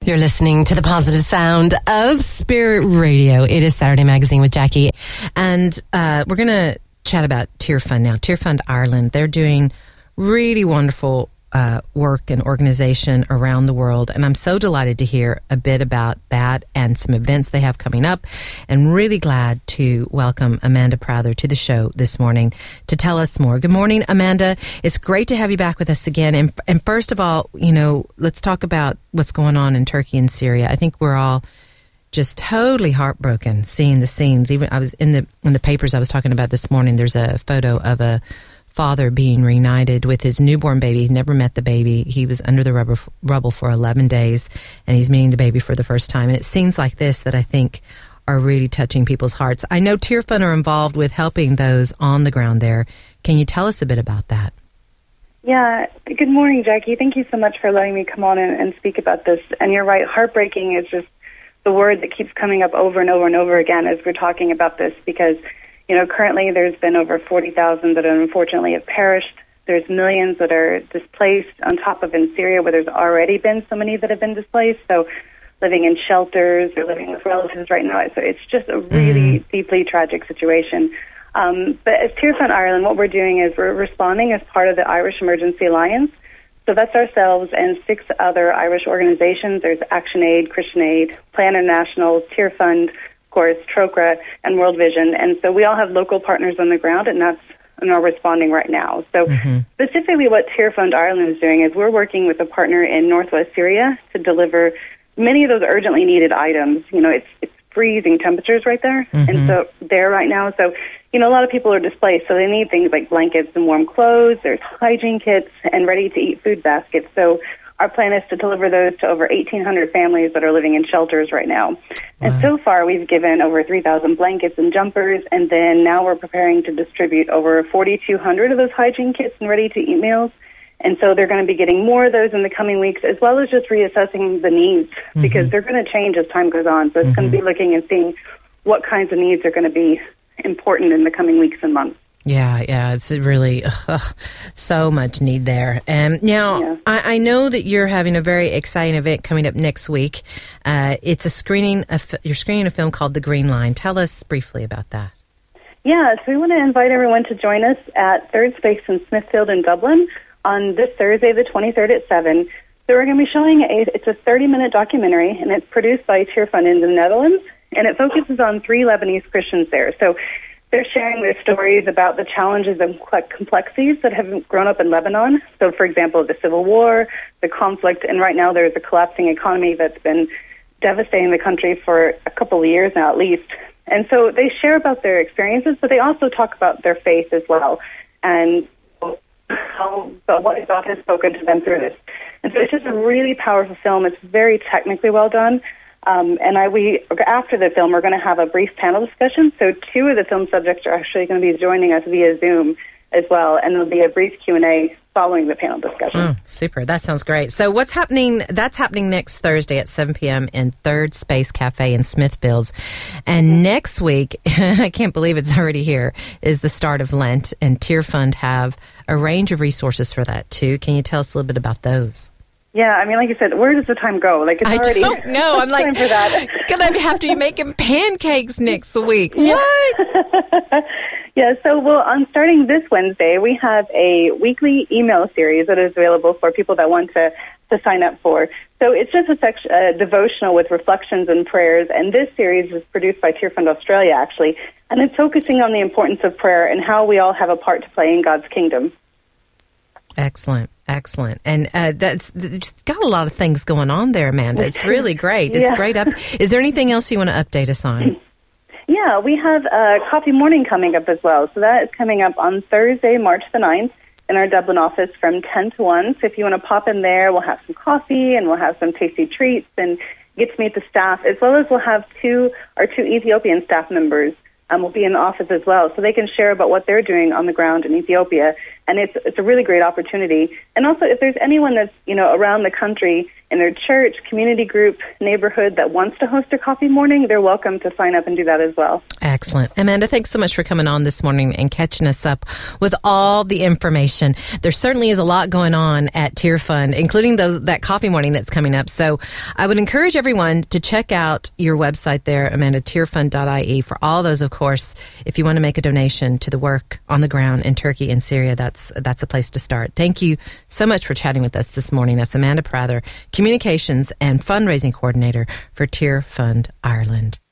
You're listening to the positive sound of Spirit Radio. It is Saturday Magazine with Jackie. And we're going to chat about Tearfund now. Tearfund Ireland. They're doing really wonderful work and organization around the world. And I'm so delighted to hear a bit about that and some events they have coming up. And really glad to welcome Amanda Prather to the show this morning to tell us more. Good morning, Amanda. It's great to have you back with us again. And first of all, you know, let's talk about what's going on in Turkey and Syria. I think we're all just totally heartbroken seeing the scenes. Even I was in the papers I was talking about this morning. There's a photo of a father being reunited with his newborn baby. He never met the baby. He was under the rubble for 11 days, and he's meeting the baby for the first time. And it's scenes like this that I think are really touching people's hearts. I know Tearfund are involved with helping those on the ground there. Can you tell us a bit about that? Yeah. Good morning, Jackie. Thank you so much for letting me come on and speak about this. And you're right, heartbreaking is just the word that keeps coming up over and over and over again as we're talking about this, because you know, currently there's been over 40,000 that unfortunately have perished. There's millions that are displaced on top of in Syria where there's already been so many that have been displaced. So living in shelters or living with relatives right now. So it's just a really deeply tragic situation. But as Tearfund Ireland, what we're doing is we're responding as part of the Irish Emergency Alliance. So that's ourselves and 6 other Irish organizations. There's Action Aid, Christian Aid, Plan International, Tearfund, of course, Trócaire, and World Vision. And so we all have local partners on the ground, and are responding right now. So specifically what Tearfund Ireland is doing is we're working with a partner in northwest Syria to deliver many of those urgently needed items. You know, it's freezing temperatures right there, and so there right now. So, you know, a lot of people are displaced, so they need things like blankets and warm clothes. There's hygiene kits and ready-to-eat food baskets. So our plan is to deliver those to over 1,800 families that are living in shelters right now. Wow. And so far, we've given over 3,000 blankets and jumpers, and then now we're preparing to distribute over 4,200 of those hygiene kits and ready-to-eat meals. And so they're going to be getting more of those in the coming weeks, as well as just reassessing the needs, because they're going to change as time goes on. So it's going to be looking and seeing what kinds of needs are going to be important in the coming weeks and months. Yeah, it's really so much need there. Now, I know that you're having a very exciting event coming up next week. It's a screening. You're screening a film called The Green Line. Tell us briefly about that. Yeah, so we want to invite everyone to join us at Third Space in Smithfield in Dublin on this Thursday, the 23rd at 7. So we're going to be showing it's a 30-minute documentary, and it's produced by Tearfund in the Netherlands, and it focuses on 3 Lebanese Christians there. So they're sharing their stories about the challenges and complexities that have grown up in Lebanon. So, for example, the civil war, the conflict, and right now there's a collapsing economy that's been devastating the country for a couple of years now at least. And so they share about their experiences, but they also talk about their faith as well and what God has spoken to them through this. And so it's just a really powerful film. It's very technically well done. After the film, we're going to have a brief panel discussion. So 2 of the film subjects are actually going to be joining us via Zoom as well, and there'll be a brief Q&A following the panel discussion. Super. That sounds great. So what's happening? That's happening next Thursday at 7 p.m. in Third Space Cafe in Smithfields. And next week, I can't believe it's already here, is the start of Lent, and Tearfund have a range of resources for that too. Can you tell us a little bit about those? Yeah, I mean, like you said, where does the time go? Like, it's already. I don't know. I'm like, time for that. Gonna have to be making pancakes next week. What? Yeah, so starting this Wednesday, we have a weekly email series that is available for people that want to sign up for. So it's just a devotional with reflections and prayers, and this series is produced by Tearfund Australia, actually, and it's focusing on the importance of prayer and how we all have a part to play in God's kingdom. Excellent. And that's just got a lot of things going on there, Amanda. It's really great. It's great. Is there anything else you want to update us on? Yeah, we have a coffee morning coming up as well. So that is coming up on Thursday, March the 9th in our Dublin office from 10 to 1. So if you want to pop in there, we'll have some coffee and we'll have some tasty treats and get to meet the staff, as well as we'll have our two Ethiopian staff members will be in the office as well, so they can share about what they're doing on the ground in Ethiopia. And it's a really great opportunity. And also, if there's anyone that's, around the country in their church, community group, neighborhood that wants to host a coffee morning, they're welcome to sign up and do that as well. Excellent. Amanda, thanks so much for coming on this morning and catching us up with all the information. There certainly is a lot going on at Tear Fund, including that coffee morning that's coming up. So I would encourage everyone to check out your website there, Amanda, tearfund.ie, for all those, of course. If you want to make a donation to the work on the ground in Turkey and Syria, that's a place to start. Thank you so much for chatting with us this morning. That's Amanda Prather, Communications and Fundraising Coordinator for Tear Fund Ireland.